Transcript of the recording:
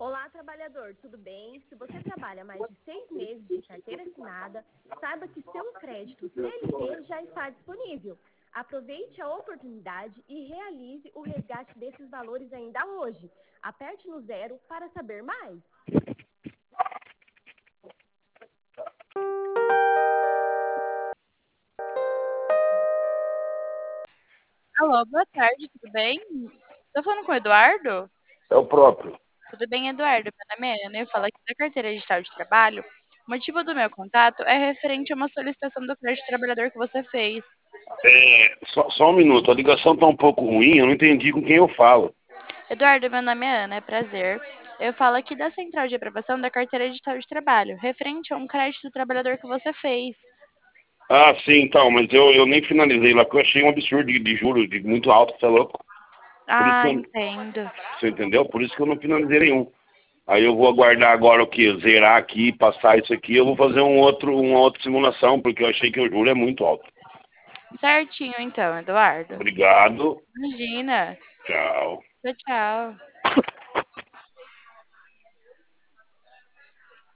Olá, trabalhador, tudo bem? Se você trabalha mais de 6 meses de carteira assinada, saiba que seu crédito CLT já está disponível. Aproveite a oportunidade e realize o resgate desses valores ainda hoje. Aperte no 0 para saber mais. Alô, boa tarde, tudo bem? Tô falando com o Eduardo? É o próprio. Tudo bem, Eduardo? Meu nome é Ana, eu falo aqui da Carteira Digital de Trabalho. O motivo do meu contato é referente a uma solicitação do crédito trabalhador que você fez. Só um minuto, a ligação tá um pouco ruim, eu não entendi com quem eu falo. Eduardo, meu nome é Ana, é prazer. Eu falo aqui da Central de Aprovação da Carteira Digital de Trabalho, referente a um crédito trabalhador que você fez. Ah, sim, então, mas eu nem finalizei lá, porque eu achei um absurdo de juros muito alto, você é louco. Por isso que Ah, eu, entendo. você entendeu? Por isso que eu não finalizei nenhum. Aí eu vou aguardar agora o que? Zerar aqui, passar isso aqui, eu vou fazer uma outra simulação, porque eu achei que o juro é muito alto. Certinho, então, Eduardo. Obrigado, Imagina. tchau. Tchau, tchau.